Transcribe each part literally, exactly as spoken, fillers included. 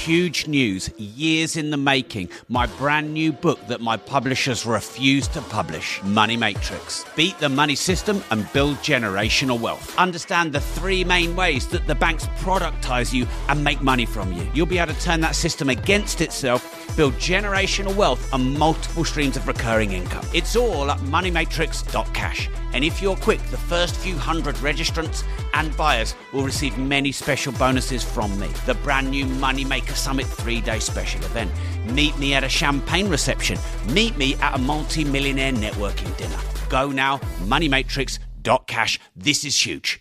huge news, years in the making. My brand new book that my publishers refuse to publish, Money Matrix. Beat the money system and build generational wealth. Understand the three main ways that the banks productize you and make money from you. You'll be able to turn that system against itself, build generational wealth and multiple streams of recurring income. It's all at money matrix dot cash. And if you're quick, the first few hundred registrants and buyers will receive many special bonuses from me. The brand new Moneymaker Summit three-day special event. Meet me at a champagne reception. Meet me at a multi-millionaire networking dinner. Go now, money matrix dot cash. This is huge.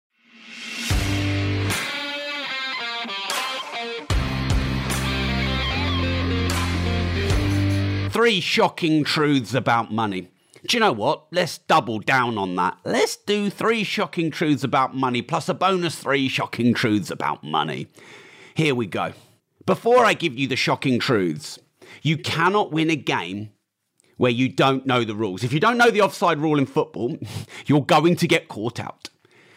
Three shocking truths about money. Do you know what? Let's double down on that. Let's do three shocking truths about money plus a bonus three shocking truths about money. Here we go. Before I give you the shocking truths, you cannot win a game where you don't know the rules. If you don't know the offside rule in football, you're going to get caught out.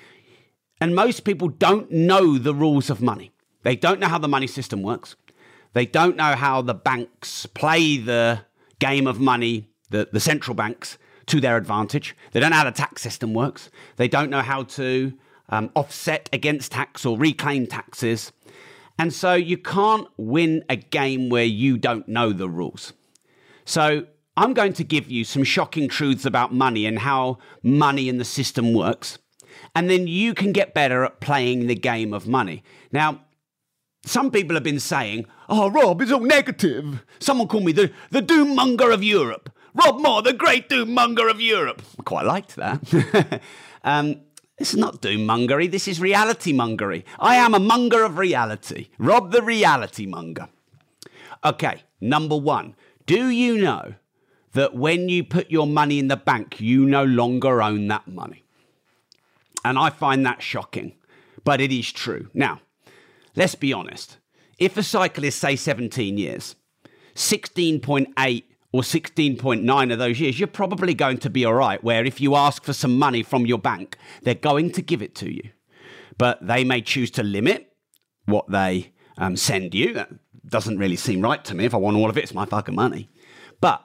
And most people don't know the rules of money. They don't know how the money system works. They don't know how the banks play the game of money, the, the central banks, to their advantage. They don't know how the tax system works. They don't know how to um, offset against tax or reclaim taxes. And so you can't win a game where you don't know the rules. So I'm going to give you some shocking truths about money and how money in the system works. And then you can get better at playing the game of money. Now, some people have been saying, oh, Rob, it's all negative. Someone called me the, the doom monger of Europe. Rob Moore, the great doom monger of Europe. I quite liked that. um, this is not doom mongery. This is reality mongery. I am a monger of reality. Rob the reality monger. Okay, number one. Do you know that when you put your money in the bank, you no longer own that money? And I find that shocking, but it is true. Now, let's be honest. If a cycle is, say, seventeen years, sixteen point eight or sixteen point nine of those years, you're probably going to be all right, where if you ask for some money from your bank, they're going to give it to you. But they may choose to limit what they um, send you. That doesn't really seem right to me. If I want all of it, it's my fucking money. But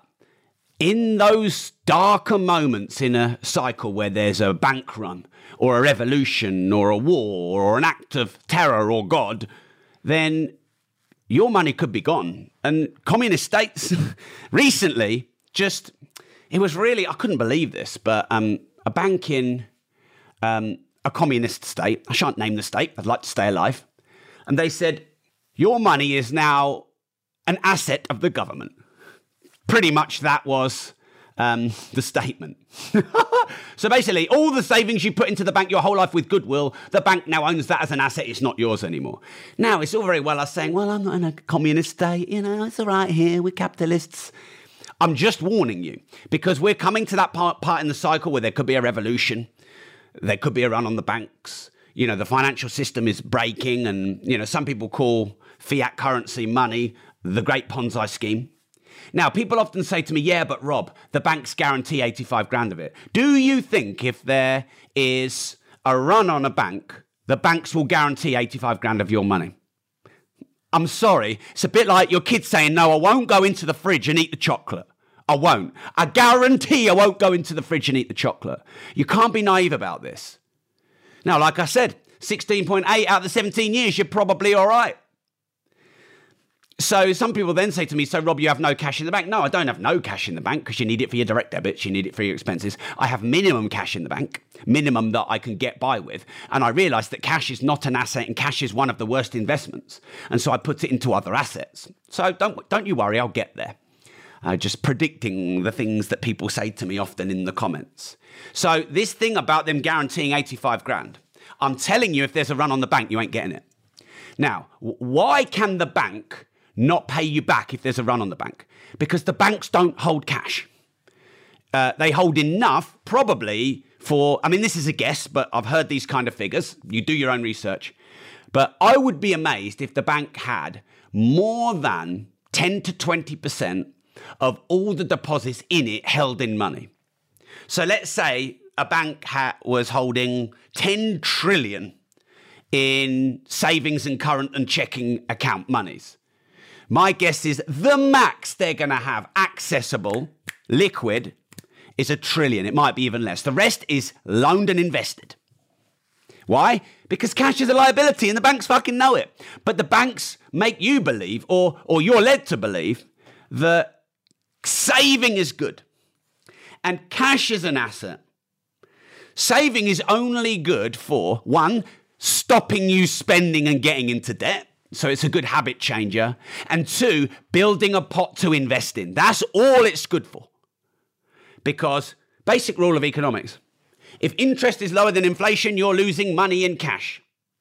in those darker moments in a cycle where there's a bank run or a revolution or a war or an act of terror or God, then your money could be gone. And communist states recently just, it was really, I couldn't believe this, but um, a bank in um, a communist state, I shan't name the state, I'd like to stay alive, and they said, your money is now an asset of the government. Pretty much that was um, the statement. So basically, all the savings you put into the bank your whole life with goodwill, the bank now owns that as an asset. It's not yours anymore. Now, it's all very well us saying, well, I'm not in a communist state. You know, it's all right here. We're capitalists. I'm just warning you, because we're coming to that part, part in the cycle where there could be a revolution. There could be a run on the banks. You know, the financial system is breaking. And, you know, some people call fiat currency money the great Ponzi scheme. Now, people often say to me, yeah, but Rob, the banks guarantee eighty-five grand of it. Do you think if there is a run on a bank, the banks will guarantee eighty-five grand of your money? I'm sorry. It's a bit like your kid saying, no, I won't go into the fridge and eat the chocolate. I won't. I guarantee I won't go into the fridge and eat the chocolate. You can't be naive about this. Now, like I said, sixteen point eight out of the seventeen years, you're probably all right. So some people then say to me, so Rob, you have no cash in the bank? No, I don't have no cash in the bank because you need it for your direct debits. You need it for your expenses. I have minimum cash in the bank, minimum that I can get by with. And I realised that cash is not an asset and cash is one of the worst investments. And so I put it into other assets. So don't, don't you worry, I'll get there. Uh, just predicting the things that people say to me often in the comments. So this thing about them guaranteeing eighty-five grand, I'm telling you, if there's a run on the bank, you ain't getting it. Now, why can the bank not pay you back if there's a run on the bank? Because the banks don't hold cash. Uh, they hold enough, probably, for, I mean, this is a guess, but I've heard these kind of figures. You do your own research. But I would be amazed if the bank had more than ten to twenty percent of all the deposits in it held in money. So let's say a bank ha- was holding ten trillion in savings and current and checking account monies. My guess is the max they're going to have accessible, liquid, is a trillion. It might be even less. The rest is loaned and invested. Why? Because cash is a liability and the banks fucking know it. But the banks make you believe, or, or you're led to believe, that saving is good. And cash is an asset. Saving is only good for, one, stopping you spending and getting into debt. So it's a good habit changer. And two, building a pot to invest in. That's all it's good for. Because basic rule of economics, if interest is lower than inflation, you're losing money in cash.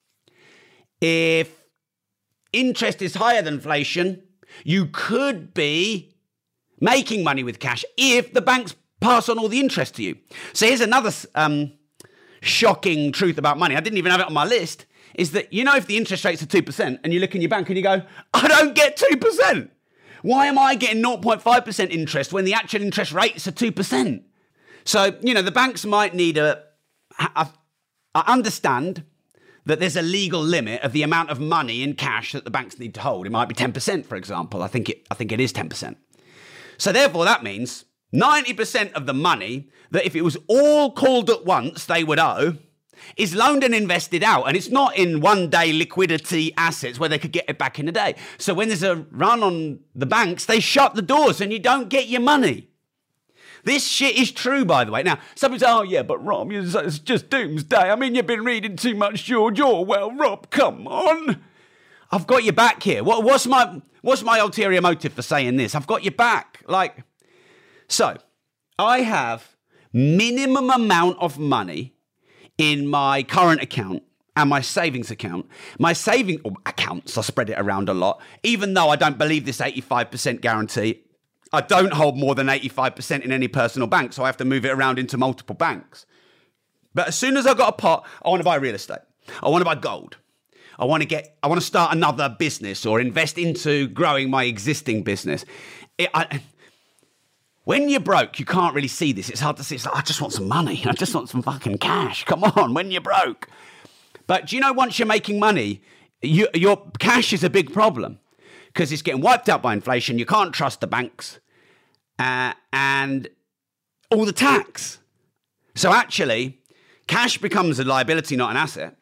If interest is higher than inflation, you could be making money with cash if the banks pass on all the interest to you. So here's another um, shocking truth about money. I didn't even have it on my list. Is that, you know, if the interest rates are two percent and you look in your bank and you go, I don't get two percent. Why am I getting zero point five percent interest when the actual interest rates are two percent? So, you know, the banks might need a, a, I understand that there's a legal limit of the amount of money in cash that the banks need to hold. It might be ten percent, for example. I think it, I think it is ten percent. So therefore, that means ninety percent of the money that if it was all called at once, they would owe, is loaned and invested out. And it's not in one-day liquidity assets where they could get it back in a day. So when there's a run on the banks, they shut the doors and you don't get your money. This shit is true, by the way. Now, some people say, oh, yeah, but Rob, it's just doomsday. I mean, you've been reading too much George Orwell. Rob, come on. I've got your back here. What, what's my what's my ulterior motive for saying this? I've got your back. Like, so I have minimum amount of money in my current account and my savings account. My saving oh, accounts, I spread it around a lot, even though I don't believe this eighty-five percent guarantee. I don't hold more than eighty-five percent in any personal bank, so I have to move it around into multiple banks. But as soon as I've got a pot, I want to buy real estate. I want to buy gold. I want to get, I want to start another business or invest into growing my existing business. It, I, When you're broke, you can't really see this. It's hard to see. It's like, I just want some money. I just want some fucking cash. Come on, when you're broke. But do you know, once you're making money, you, your cash is a big problem because it's getting wiped out by inflation. You can't trust the banks uh, and all the tax. So actually, cash becomes a liability, not an asset.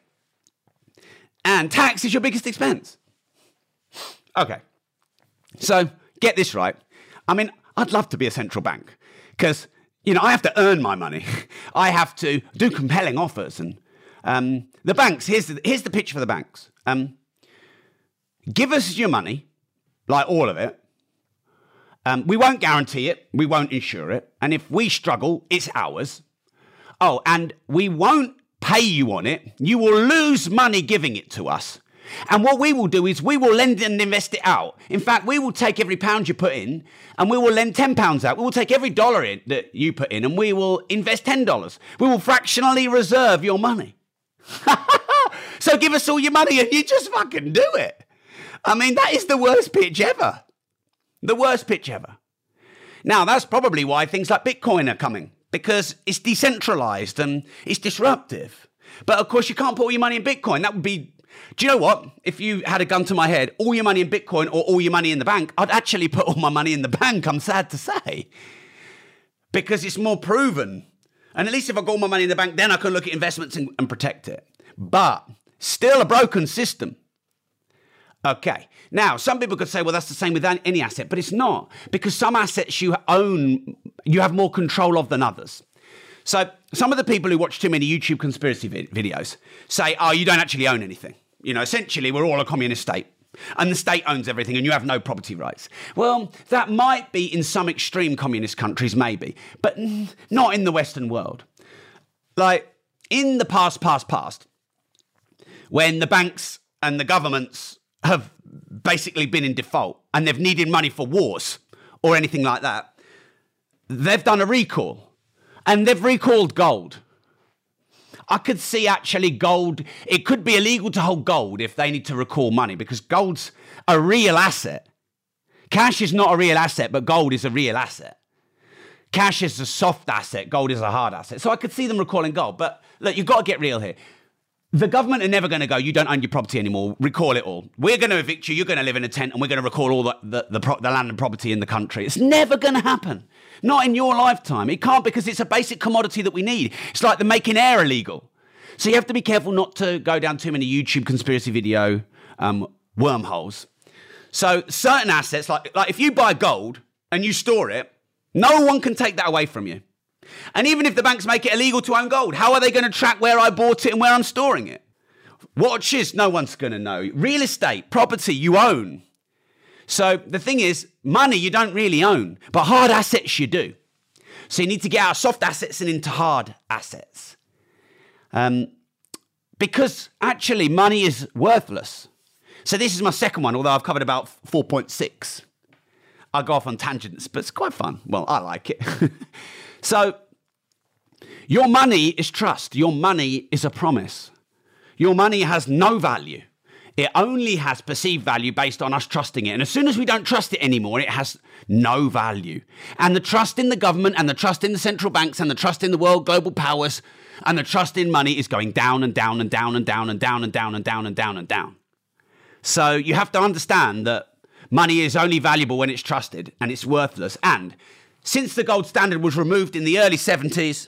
And tax is your biggest expense. Okay. So get this right. I mean, I'd love to be a central bank because, you know, I have to earn my money. I have to do compelling offers. And um, the banks, here's the, here's the pitch for the banks. Um, give us your money, like all of it. Um, we won't guarantee it. We won't insure it. And if we struggle, it's ours. Oh, and we won't pay you on it. You will lose money giving it to us. And what we will do is we will lend and invest it out. In fact, we will take every pound you put in and we will lend ten pounds out. We will take every dollar in that you put in and we will invest ten dollars. We will fractionally reserve your money. So give us all your money and you just fucking do it. I mean, that is the worst pitch ever. The worst pitch ever. Now, that's probably why things like Bitcoin are coming, because it's decentralized and it's disruptive. But of course, you can't put all your money in Bitcoin. That would be... Do you know what? If you had a gun to my head, all your money in Bitcoin or all your money in the bank, I'd actually put all my money in the bank, I'm sad to say. Because it's more proven. And at least if I got all my money in the bank, then I can look at investments and, and protect it. But still a broken system. Okay. Now, some people could say, well, that's the same with any asset, but it's not. Because some assets you own, you have more control of than others. So some of the people who watch too many YouTube conspiracy vid- videos say, oh, you don't actually own anything. You know, essentially, we're all a communist state. And the state owns everything and you have no property rights. Well, that might be in some extreme communist countries, maybe. But not in the Western world. Like, in the past, past, past, when the banks and the governments have basically been in default and they've needed money for wars or anything like that, they've done a recall. And they've recalled gold. I could see actually gold, it could be illegal to hold gold if they need to recall money because gold's a real asset. Cash is not a real asset, but gold is a real asset. Cash is a soft asset, gold is a hard asset. So I could see them recalling gold. But look, you've got to get real here. the government are never going to go, you don't own your property anymore, recall it all. We're going to evict you, you're going to live in a tent, and we're going to recall all the, the, the, pro- the land and property in the country. It's never going to happen. Not in your lifetime. It can't, because it's a basic commodity that we need. It's like the making air illegal. So you have to be careful not to go down too many YouTube conspiracy video um, wormholes. So certain assets, like, like if you buy gold and you store it, no one can take that away from you. And even if the banks make it illegal to own gold, how are they going to track where I bought it and where I'm storing it? Watches, no one's going to know. Real estate, property, you own. So the thing is, money you don't really own, but hard assets you do. So you need to get out of soft assets and into hard assets. Um, because actually money is worthless. So this is my second one, although I've covered about four point six. I'll go off on tangents, but it's quite fun. Well, I like it. So your money is trust. Your money is a promise. Your money has no value. It only has perceived value based on us trusting it. And as soon as we don't trust it anymore, it has no value. And the trust in the government and the trust in the central banks and the trust in the world global powers and the trust in money is going down and down and down and down and down and down and down and down and down. So you have to understand that money is only valuable when it's trusted and it's worthless. And since the gold standard was removed in the early seventies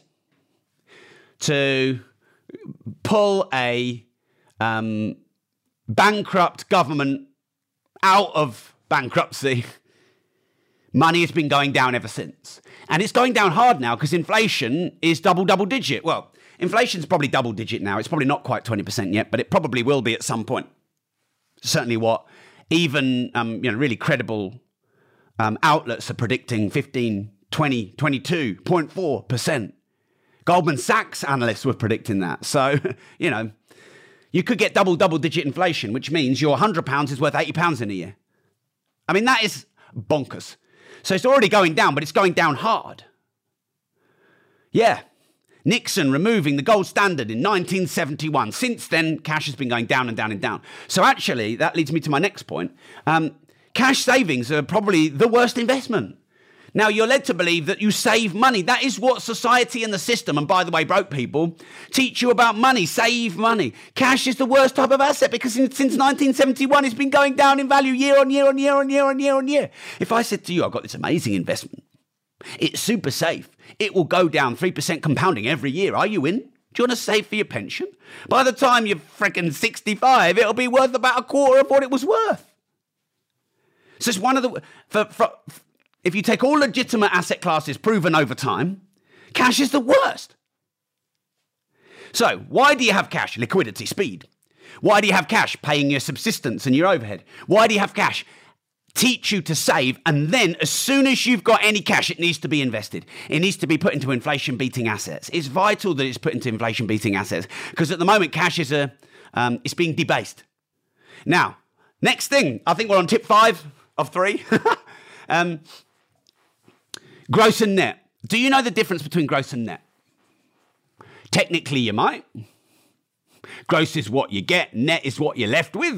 to pull a um, bankrupt government out of bankruptcy, money has been going down ever since. And it's going down hard now because inflation is double, double digit. Well, inflation's probably double digit now. It's probably not quite twenty percent yet, but it probably will be at some point. Certainly what even um, you know, really credible um, outlets are predicting fifteen, twenty, twenty-two point four percent. Goldman Sachs analysts were predicting that. So, you know, you could get double, double digit inflation, which means your one hundred pounds is worth eighty pounds in a year. I mean, that is bonkers. So it's already going down, but it's going down hard. Yeah. Nixon removing the gold standard in nineteen seventy-one. Since then, cash has been going down and down and down. So actually, that leads me to my next point. Um, cash savings are probably the worst investment. Now, you're led to believe that you save money. That is what society and the system, and by the way, broke people, teach you about money. Save money. Cash is the worst type of asset because in, since nineteen seventy-one, it's been going down in value year on year on year on year on year on year. If I said to you, I've got this amazing investment, it's super safe, it will go down three percent compounding every year. Are you in? Do you want to save for your pension? By the time you're freaking sixty-five, it'll be worth about a quarter of what it was worth. So it's one of the... For, for, if you take all legitimate asset classes proven over time, cash is the worst. So why do you have cash? Liquidity, speed. Why do you have cash? Paying your subsistence and your overhead. Why do you have cash? Teach you to save, and then as soon as you've got any cash, it needs to be invested. It needs to be put into inflation-beating assets. It's vital that it's put into inflation-beating assets because at the moment, cash is a um, it's being debased. Now, next thing, I think we're on tip five of three. um, gross and net. Do you know the difference between gross and net? Technically, you might. Gross is what you get. Net is what you're left with.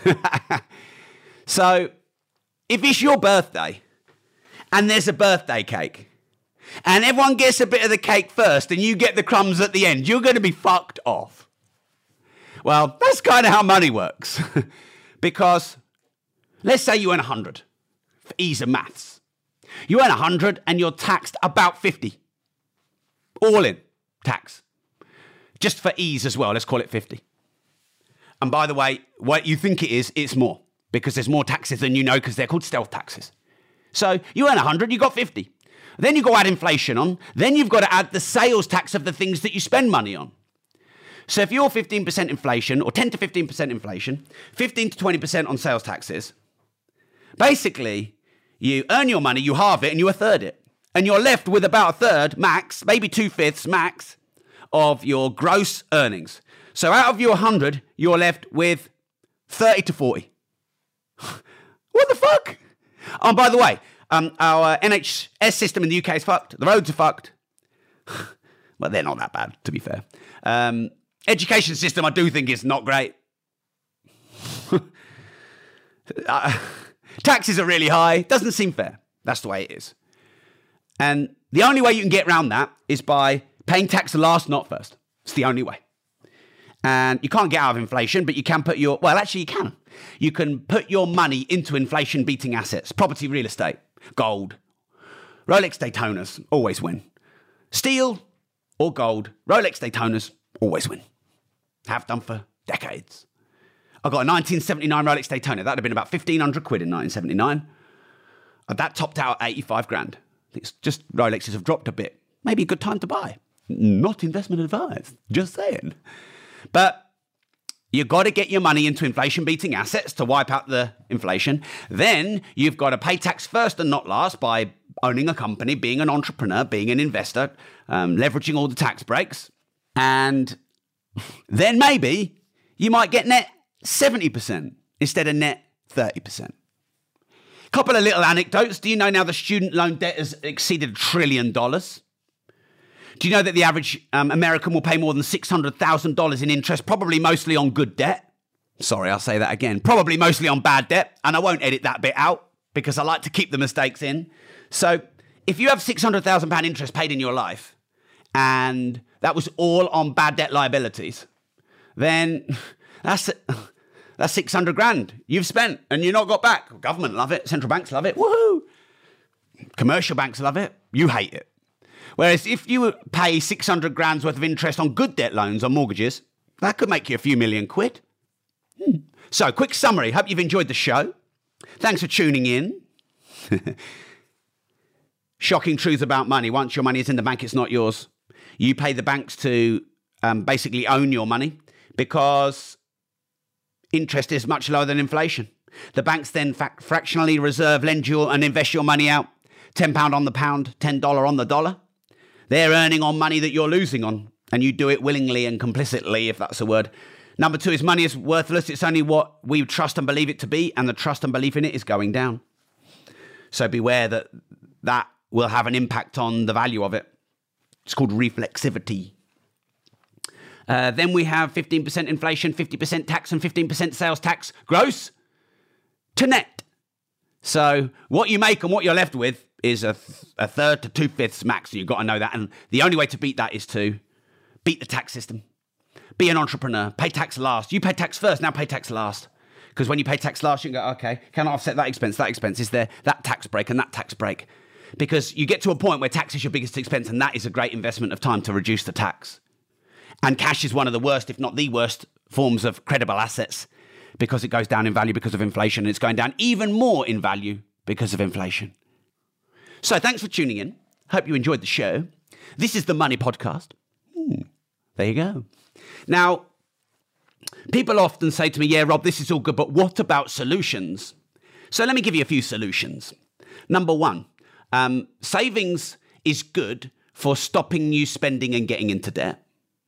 So, if it's your birthday and there's a birthday cake and everyone gets a bit of the cake first and you get the crumbs at the end, you're going to be fucked off. Well, that's kind of how money works. Because let's say you earn one hundred for ease of maths. You earn one hundred and you're taxed about fifty. All in tax. Just for ease as well, let's call it fifty. And by the way, what you think it is, it's more. Because there's more taxes than you know because they're called stealth taxes. So you earn one hundred, you got fifty. Then you got to add inflation on. Then you've got to add the sales tax of the things that you spend money on. So if you're fifteen percent inflation or ten to fifteen percent inflation, fifteen to twenty percent on sales taxes, basically you earn your money, you halve it and you a third it. And you're left with about a third max, maybe two-fifths max of your gross earnings. So out of your one hundred, you're left with thirty to forty. What the fuck? Oh, by the way, um, our N H S system in the U K is fucked. The roads are fucked. Well, they're not that bad, to be fair. Um, education system, I do think is not great. uh, taxes are really high. Doesn't seem fair. That's the way it is. And the only way you can get around that is by paying tax last, not first. It's the only way. And you can't get out of inflation, but you can put your, well, actually you can. You can put your money into inflation-beating assets, property, real estate, gold. Rolex Daytonas always win. Steel or gold, Rolex Daytonas always win. Have done for decades. I got a nineteen seventy-nine Rolex Daytona. That would have been about fifteen hundred quid in nineteen seventy-nine. And that topped out at eighty-five grand. It's just Rolexes have dropped a bit. Maybe a good time to buy. Not investment advice, just saying. But you've got to get your money into inflation-beating assets to wipe out the inflation. Then you've got to pay tax first and not last by owning a company, being an entrepreneur, being an investor, um, leveraging all the tax breaks. And then maybe you might get net seventy percent instead of net thirty percent. Couple of little anecdotes. Do you know now the student loan debt has exceeded a trillion dollars? Do you know that the average um, American will pay more than six hundred thousand dollars in interest, probably mostly on good debt? Sorry, I'll say that again. Probably mostly on bad debt. And I won't edit that bit out because I like to keep the mistakes in. So if you have six hundred thousand pounds interest paid in your life and that was all on bad debt liabilities, then that's that's six hundred grand you've spent and you've not got back. Government love it. Central banks love it. Woohoo! Commercial banks love it. You hate it. Whereas if you pay six hundred grand's worth of interest on good debt loans or mortgages, that could make you a few million quid. Hmm. So, quick summary. Hope you've enjoyed the show. Thanks for tuning in. Shocking truth about money. Once your money is in the bank, it's not yours. You pay the banks to um, basically own your money because interest is much lower than inflation. The banks then fa- fractionally reserve, lend you and invest your money out. ten pounds on the pound, ten dollars on the dollar. They're earning on money that you're losing on, and you do it willingly and complicitly, if that's a word. Number two is money is worthless. It's only what we trust and believe it to be, and the trust and belief in it is going down. So beware that that will have an impact on the value of it. It's called reflexivity. Uh, then we have fifteen percent inflation, fifty percent tax, and fifteen percent sales tax, gross to net. So what you make and what you're left with is a, th- a third to two-fifths max. You've got to know that. And the only way to beat that is to beat the tax system. Be an entrepreneur. Pay tax last. You pay tax first, now pay tax last. Because when you pay tax last, you can go, okay, can I offset that expense? That expense is there, that tax break and that tax break. Because you get to a point where tax is your biggest expense, and that is a great investment of time to reduce the tax. And cash is one of the worst, if not the worst, forms of credible assets because it goes down in value because of inflation. And it's going down even more in value because of inflation. So thanks for tuning in. Hope you enjoyed the show. This is the Money Podcast. Hmm, there you go. Now, people often say to me, yeah, Rob, this is all good, but what about solutions? So let me give you a few solutions. Number one, um, savings is good for stopping you spending and getting into debt.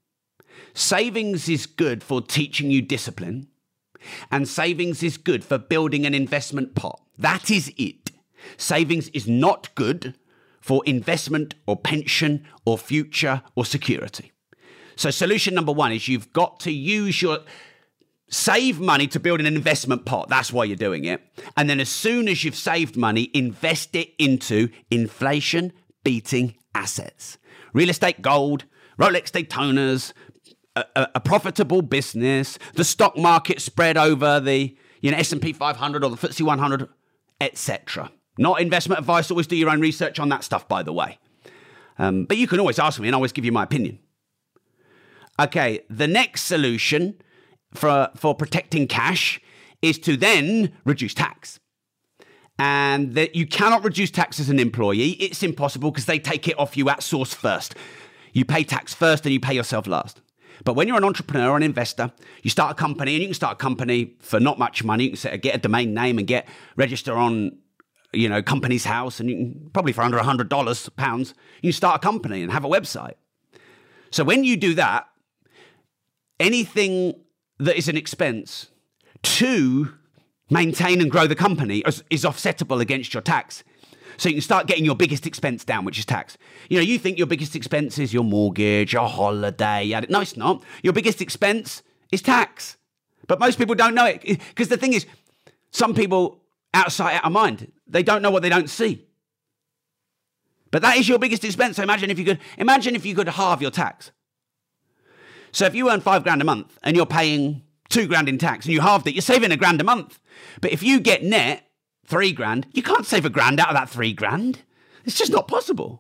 Savings is good for teaching you discipline. And savings is good for building an investment pot. That is it. Savings is not good for investment or pension or future or security. So solution number one is you've got to use your save money to build an investment pot. That's why you're doing it. And then as soon as you've saved money, invest it into inflation-beating assets. Real estate, gold, Rolex Daytonas, a, a, a profitable business, the stock market spread over the you know S and P five hundred or the F T S E one hundred, et cetera. Not investment advice. Always do your own research on that stuff, by the way. Um, but you can always ask me and I always give you my opinion. Okay, the next solution for, for protecting cash is to then reduce tax. And that you cannot reduce tax as an employee. It's impossible because they take it off you at source first. You pay tax first and you pay yourself last. But when you're an entrepreneur or an investor, you start a company, and you can start a company for not much money. You can set, get a domain name and get register on you know, Company's House, and you can, probably for under one hundred dollars, pounds, you can start a company and have a website. So when you do that, anything that is an expense to maintain and grow the company is, is offsettable against your tax. So you can start getting your biggest expense down, which is tax. You know, you think your biggest expense is your mortgage, your holiday. No, it's not. Your biggest expense is tax. But most people don't know it. Because the thing is, some people, out of sight, out of mind, they don't know what they don't see. But that is your biggest expense. So imagine if you could, imagine if you could halve your tax. So if you earn five grand a month and you're paying two grand in tax and you halved it, you're saving a grand a month. But if you get net three grand, you can't save a grand out of that three grand. It's just not possible.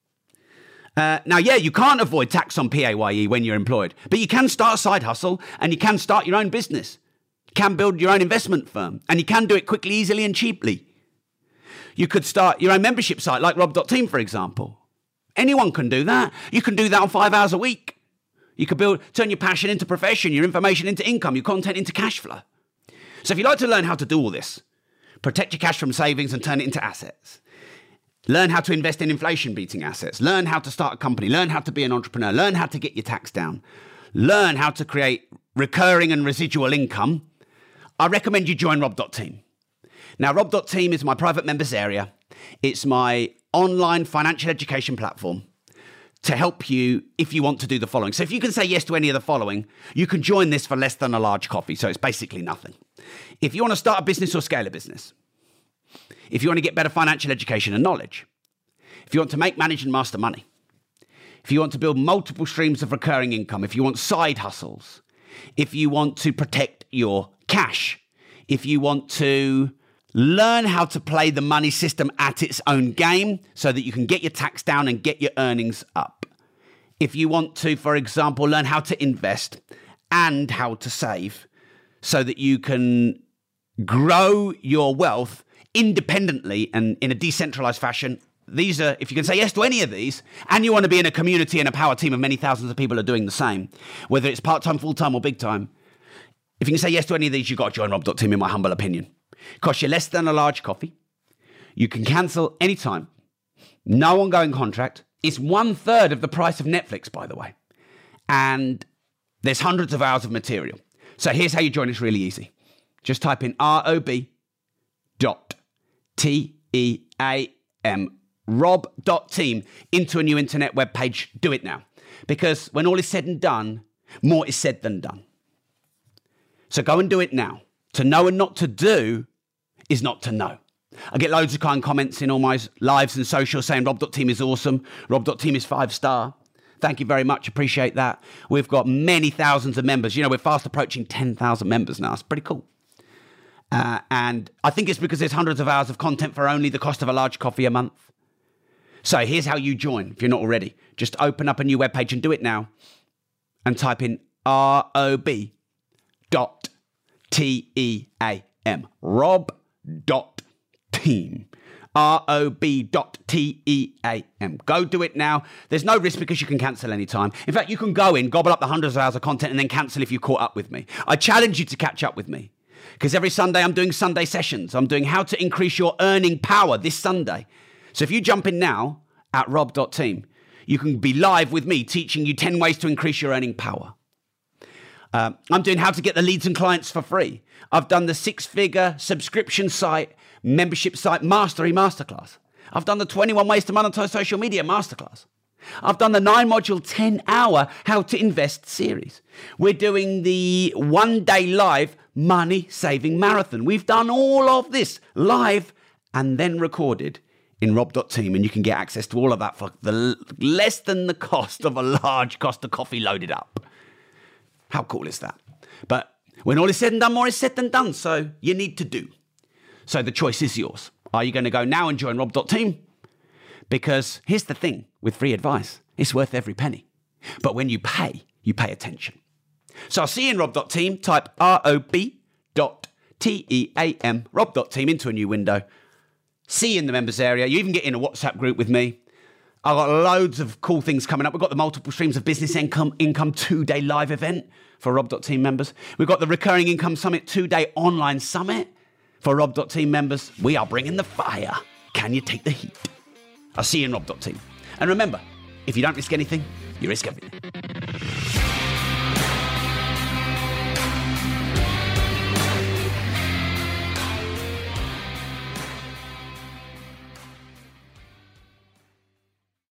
Uh, now, yeah, you can't avoid tax on P A Y E when you're employed, but you can start a side hustle and you can start your own business. You can build your own investment firm and you can do it quickly, easily and cheaply. You could start your own membership site like rob dot team, for example. Anyone can do that. You can do that on five hours a week. You could build, turn your passion into profession, your information into income, your content into cash flow. So if you'd like to learn how to do all this, protect your cash from savings and turn it into assets. Learn how to invest in inflation-beating assets. Learn how to start a company. Learn how to be an entrepreneur. Learn how to get your tax down. Learn how to create recurring and residual income. I recommend you join rob dot team. Now, rob dot team is my private members area. It's my online financial education platform to help you if you want to do the following. So if you can say yes to any of the following, you can join this for less than a large coffee. So it's basically nothing. If you want to start a business or scale a business, if you want to get better financial education and knowledge, if you want to make, manage and master money, if you want to build multiple streams of recurring income, if you want side hustles, if you want to protect your cash, if you want to learn how to play the money system at its own game so that you can get your tax down and get your earnings up. If you want to, for example, learn how to invest and how to save so that you can grow your wealth independently and in a decentralized fashion. These are, if you can say yes to any of these, and you want to be in a community and a power team of many thousands of people are doing the same, whether it's part-time, full-time or big time, if you can say yes to any of these, you've got to join rob dot team, in my humble opinion. It costs you less than a large coffee. You can cancel anytime. No ongoing contract. It's one third of the price of Netflix, by the way. And there's hundreds of hours of material. So here's how you join. It's really easy. Just type in rob dot team, rob dot team into a new internet web page. Do it now. Because when all is said and done, more is said than done. So go and do it now. To know and not to do is not to know. I get loads of kind comments in all my lives and socials saying rob dot team is awesome. rob dot team is five star. Thank you very much. Appreciate that. We've got many thousands of members. You know, we're fast approaching ten thousand members now. It's pretty cool. Uh, and I think it's because there's hundreds of hours of content for only the cost of a large coffee a month. So here's how you join if you're not already. Just open up a new webpage and do it now. And type in rob dot team, rob dot team, rob dot team. Go do it now. There's no risk because you can cancel anytime. In fact, you can go in, gobble up the hundreds of hours of content and then cancel if you caught up with me. I challenge you to catch up with me because every Sunday I'm doing Sunday sessions. I'm doing how to increase your earning power this Sunday. So if you jump in now at rob dot team, you can be live with me teaching you ten ways to increase your earning power. Uh, I'm doing how to get the leads and clients for free. I've done the six-figure subscription site, membership site mastery masterclass. I've done the twenty-one ways to monetize social media masterclass. I've done the nine-module, ten-hour how to invest series. We're doing the one-day live money-saving marathon. We've done all of this live and then recorded in rob dot team, and you can get access to all of that for the less than the cost of a large cost of coffee loaded up. How cool is that? But when all is said and done, more is said than done. So you need to do. So the choice is yours. Are you going to go now and join rob dot team? Because here's the thing with free advice. It's worth every penny. But when you pay, you pay attention. So I'll see you in rob dot team. Type rob dot team, rob dot team into a new window. See you in the members area. You even get in a WhatsApp group with me. I've got loads of cool things coming up. We've got the multiple streams of business income, income two-day live event for rob dot team members. We've got the Recurring Income Summit two-day online summit for rob dot team members. We are bringing the fire. Can you take the heat? I'll see you in rob dot team. And remember, if you don't risk anything, you risk everything.